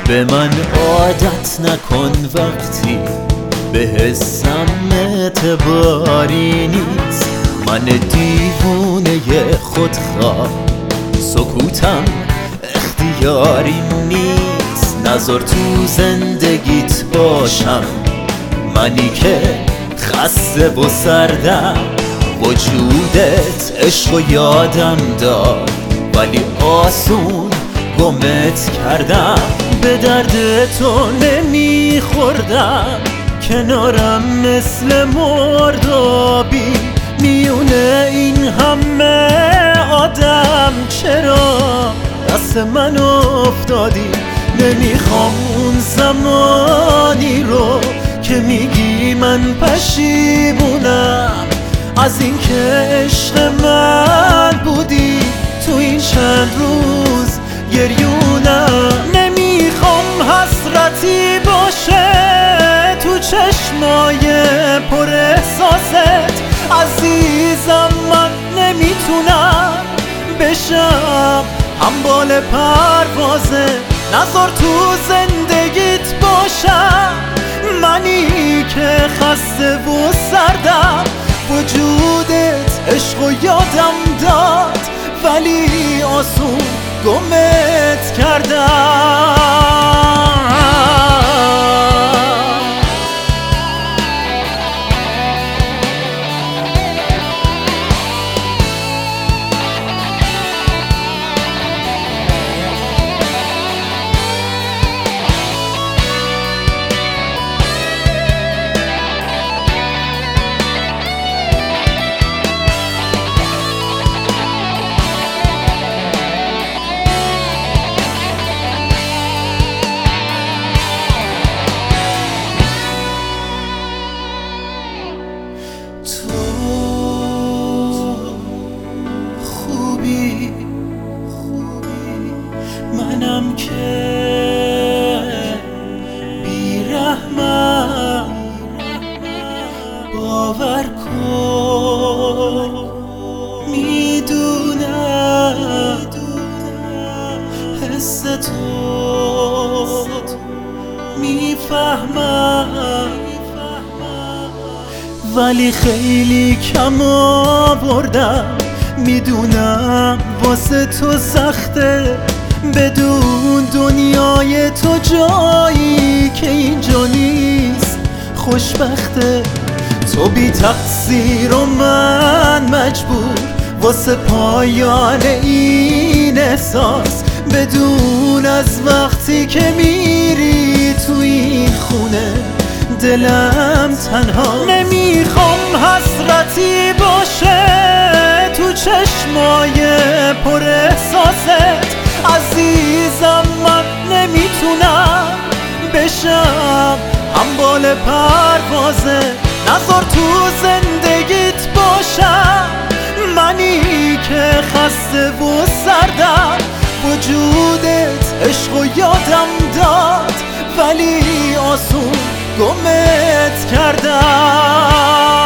به من عادت نکن وقتی به حسم اعتباری نیست. من دیوونه خودخواه، سکوتم اختیاری نیست. نذار تو زندگیت باشم، منی که خسته و سردم. وجودت عشق و یادم داد ولی آسون گمت کردم. به درد تو نمیخوردم، کنارم مثل مردابی. میونه این همه آدم چرا دست من افتادی؟ نمیخوام اون زمانی رو که میگی من پشیمونم از این که عشق من بودی. تو این چند روز گریونم. نمیخوام حسرتی باشه تو چشمای پر احساست. عزیزم من نمیتونم بشم همبال پروازه. نذار تو زندگیت باشم، منی که خسته و سردم. وجودت عشق و یادم داد ولی آسون گمت کردم. منم که بی‌رحمم، باور کن میدونم حس تو میفهمم، ولی خیلی کم آوردم. میدونم واسه تو سخته بدون دنیای تو جایی که اینجا نیست. خوشبخته تو بی تقصیر و من مجبور واسه پایان این احساس. بدون از وقتی که میری تو این خونه دلم تنها. نمیخوام حسرتی باشه تو چشمای پر احساست. عزیزم من نمیتونم بشم همبال پروازه. نذار تو زندگیت باشم، منی که خسته و سردم. وجودت عشق و یادم داد ولی آسون گمت کردم.